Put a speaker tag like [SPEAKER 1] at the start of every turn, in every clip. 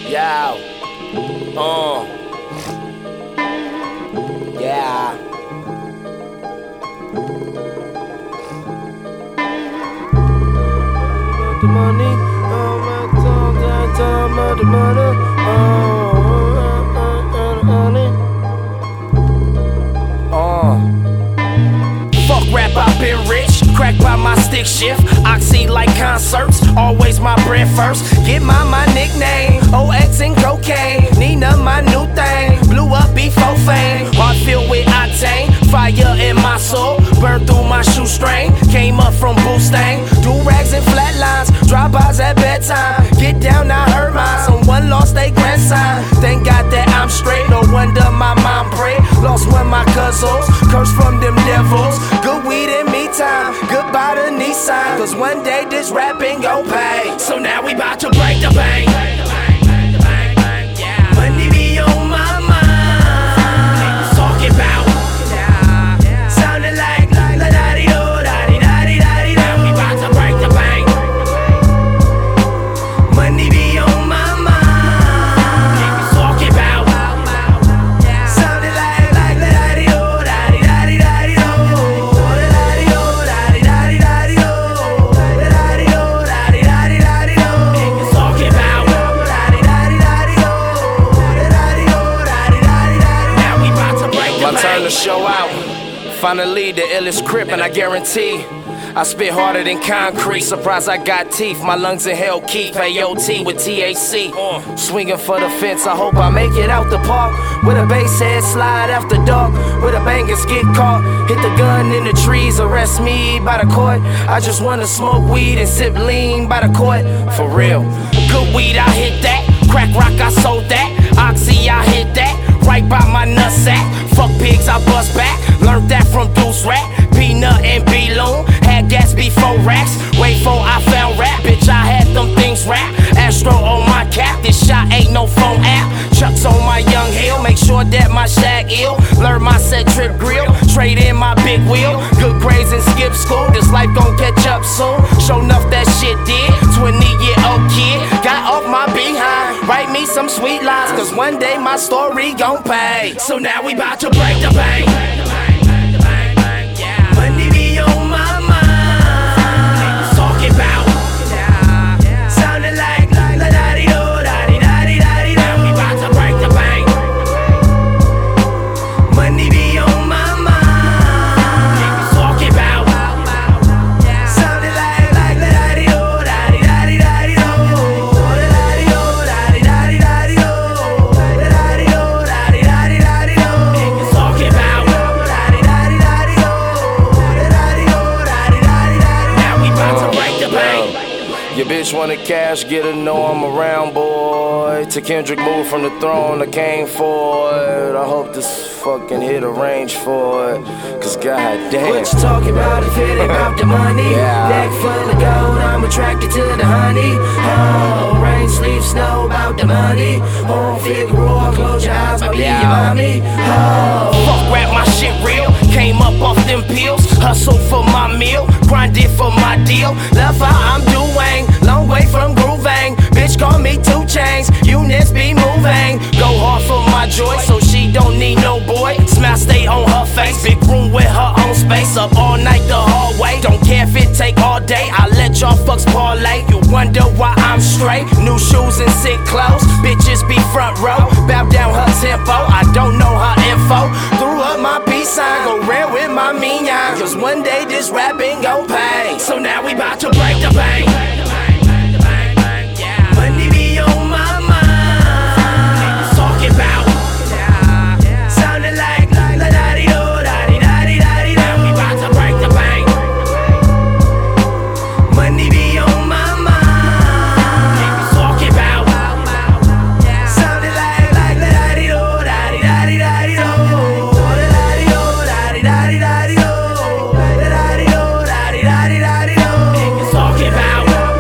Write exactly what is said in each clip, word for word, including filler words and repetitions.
[SPEAKER 1] Yeah. Uh. Yeah. The money, oh my time, time, time, the money, oh, money. Uh. Fuck rap, I've been rich. Crack by my stick shift. Oxy like concerts. Always my bread first. Get my my nickname. O X and cocaine. Nina my new thing. Blew up before fame. Heart filled with octane. Fire in my soul. Burned through my shoestring. Came up from Boostang. Do rags and flatlines. Drive-bys at bedtime. Get down, I heard mine. Someone lost their grandson. Thank God that I'm straight. No wonder my mom prayed. Lost one of my cousins. Cursed from them devils. Good weed and me time. Goodbye to Nissan. Cause one day this rapping gon' pay. So now we bout to break the bank. Money be on my mind. Talking about. Sounding like la da di do da di da di da di. Now we bout to break the bank. Money be on my mind. Talking about. Sounding like like la da di do da di da di da di do. La da di do da di da di da di do. La da di do da di da di da di do. Talking about. La di da di da di do. La da di do da di da di da di. Now we bout to break the bank. My turn to show out. Finally, the illest crip, and I guarantee I spit harder than concrete. Surprised I got teeth. My lungs in hell keep A O T with T H C. Uh, swinging for the fence. I hope I make it out the park. With a bass head slide after dark. With a bangers get caught. Hit the gun in the trees. Arrest me by the court. I just wanna smoke weed and sip lean by the court. For real. Good weed, I hit that. Crack rock, I sold that. Oxy, I hit that. Right by my nutsack. Fuck pigs, I bust back. Learned that from Deuce Rat. Peanut and B-Loon. Had gas before racks. Wait for I found rap. Bitch, I had them things rap. Astro on my cap. This shot ain't no phone app. Chucks on my young hill. Make sure that my shag ill. Learn my set trip grill. Trade in my big wheel. Good grades and skip school. This life gon' catch up soon. Show enough that shit did. twenty year old kid. Got off my behind. Write me some sweet lines. Cause one day my story gon' pay. So now we bout to break the bank. Money be on my mind. Talking about. Sounding like la da di do da di da di da di. Now we bout to break the bank. Money be on my mind. Talking about. Sounding like like la da di do da di da di da di do. La da di do da di da di da di do. La da di do da di da di da di do. Talking about. La di da di da di do. La da di do da di da di da di. Now we bout to break the bank. Your bitch wanna cash, get her, know I'm around, boy. To Kendrick, move from the throne, I came for it. I hope this fucking hit a range for it. Cause goddamn. What you talking about if it ain't about the money? Yeah. Neck full of gold, I'm attracted to the honey. Oh, rain, sleep, snow, about the money. Home Figueroa, close your eyes, I'll be your mommy. Oh, fuck rap, my shit real. Came up off them pills. Hustle for my meal, grinded for my deal. Love how I'm doing, long way from grooving. Bitch call me two chains, units be moving. Go hard for my joy, so she don't need no boy. Smile stay on her face, big room with her own space. Up all night the hallway, don't care if it take all day. I let y'all fucks parlay, you wonder why I'm straight. New shoes and sick clothes, bitches be front row. Bow down her tempo, I don't know her info. Threw up my peace sign, go rare with my minion. Cause one day this rapping gon' pay. So now we bout to break the bank. Money be on my mind. Talking about. Sounding like la da di do da di da di da di. Now we bout to break the bank. Money be on my mind. Talking about. Sounding like like la da di do da di da di da di do. La da di do da di da di da di do. La da di do da di da di da di do. Talking about.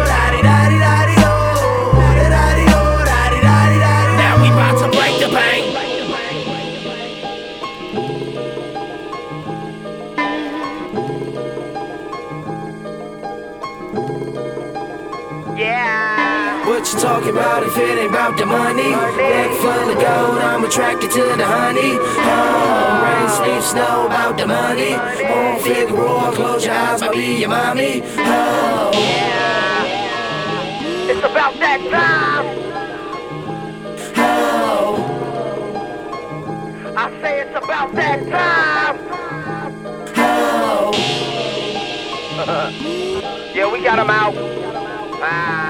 [SPEAKER 1] you talking about if it ain't about the money? Neck full of gold, I'm attracted to the honey. Oh, rain, sleep, snow, about the money. On Figueroa, close your eyes, might be your mommy. Oh,
[SPEAKER 2] Yeah, it's about that time.
[SPEAKER 1] oh,
[SPEAKER 2] I say it's about that time.
[SPEAKER 1] oh.
[SPEAKER 2] Yeah, we got him out. Ah.